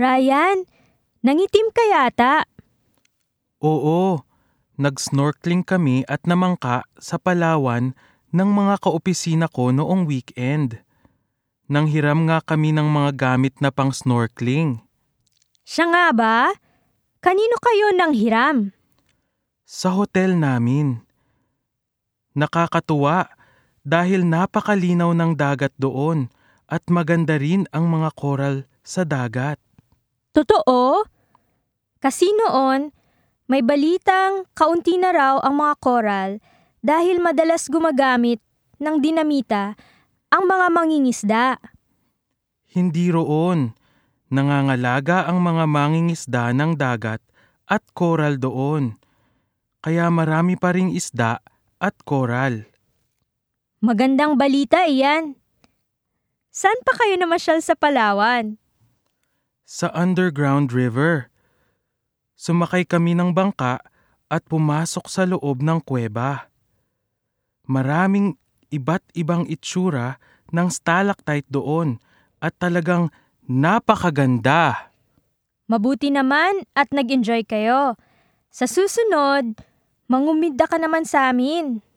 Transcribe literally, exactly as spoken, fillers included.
Ryan, nangitim ka yata. Oo, nag-snorkeling kami at namangka sa Palawan ng mga kaopisina ko noong weekend. Nanghiram nga kami ng mga gamit na pang snorkeling. Siya nga ba? Kanino kayo nang hiram? Sa hotel namin. Nakakatuwa dahil napakalinaw ng dagat doon at maganda rin ang mga coral sa dagat. Totoo? Kasi noon, may balitang kaunti na raw ang mga coral dahil madalas gumagamit ng dinamita ang mga mangingisda. Hindi roon. Nangangalaga ang mga mangingisda ng dagat at coral doon. Kaya marami pa ring isda at coral. Magandang balita iyan. Saan pa kayo namasyal sa Palawan? Sa underground river. Sumakay kami ng bangka at pumasok sa loob ng kuweba. Maraming iba't ibang itsura ng stalactite doon at talagang napakaganda. Mabuti naman at nag-enjoy kayo. Sa susunod, mangumida ka naman sa amin.